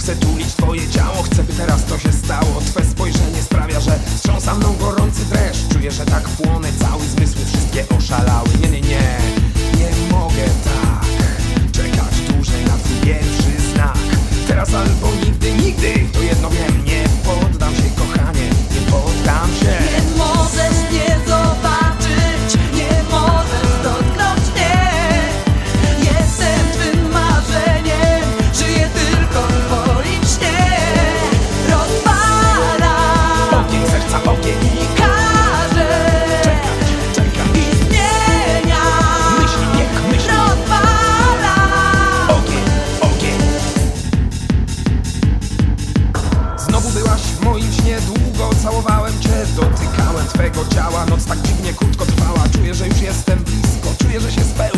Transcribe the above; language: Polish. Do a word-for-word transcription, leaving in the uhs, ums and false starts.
Chcę tulić twoje ciało, chcę by teraz to się stało. Twe spojrzenie sprawia, że wstrząsa mną gorący dreszcz. Czuję, że tak płonę, cały zmysły wszystkie oszalały. Nie, nie, nie, nie mogę tak czekać dłużej na twój pierwszy znak. Teraz albo nigdy, nigdy, to jedno wiem. Nie poddam się, kochanie, nie poddam się. Nie możesz mnie zobaczyć, nie możesz dotknąć mnie. Jestem twym marzeniem, żyję tylko w twoim śnie. Rozpalam Ogień serca, ogień i każę czekać, czekam i zmieniam. myśli, bieg, myśli. Rozpalam. Ogień, ogień. Znowu byłaś w moim śnie, długo całowałem cię, dotykałem twego ciała. Noc tak dziwnie krótko trwała, czuję, że już jestem blisko, czuję, że się spełni.